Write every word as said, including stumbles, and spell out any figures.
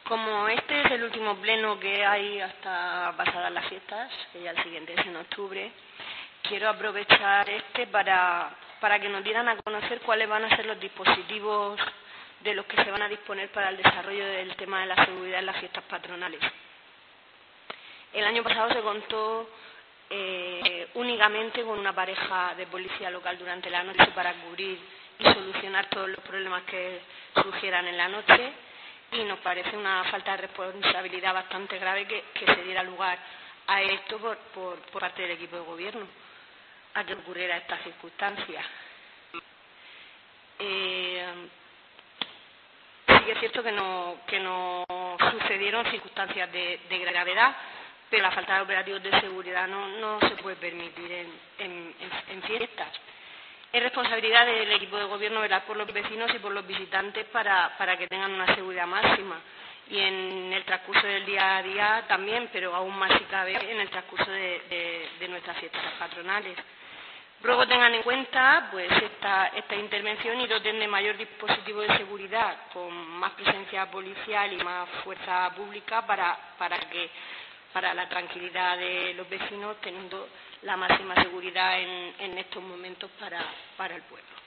Como este es el último pleno que hay hasta pasadas las fiestas, que ya el siguiente es en octubre, quiero aprovechar este para, para que nos dieran a conocer cuáles van a ser los dispositivos de los que se van a disponer para el desarrollo del tema de la seguridad en las fiestas patronales. El año pasado se contó eh, únicamente con una pareja de policía local durante la noche para cubrir y solucionar todos los problemas que surgieran en la noche, y nos parece una falta de responsabilidad bastante grave que, que se diera lugar a esto por, por, por parte del equipo de gobierno, a que ocurriera esta circunstancia. Eh, sí que es cierto que no, que no sucedieron circunstancias de, de gravedad, pero la falta de operativos de seguridad no, no se puede permitir en, en, en, en fiestas. Es responsabilidad del equipo de gobierno velar por los vecinos y por los visitantes para, para que tengan una seguridad máxima. Y en el transcurso del día a día también, pero aún más si cabe en el transcurso de, de, de nuestras fiestas patronales. Ruego tengan en cuenta pues esta, esta intervención y doten de mayor dispositivo de seguridad, con más presencia policial y más fuerza pública para, para que para la tranquilidad de los vecinos, teniendo la máxima seguridad en, en estos momentos para, para el pueblo.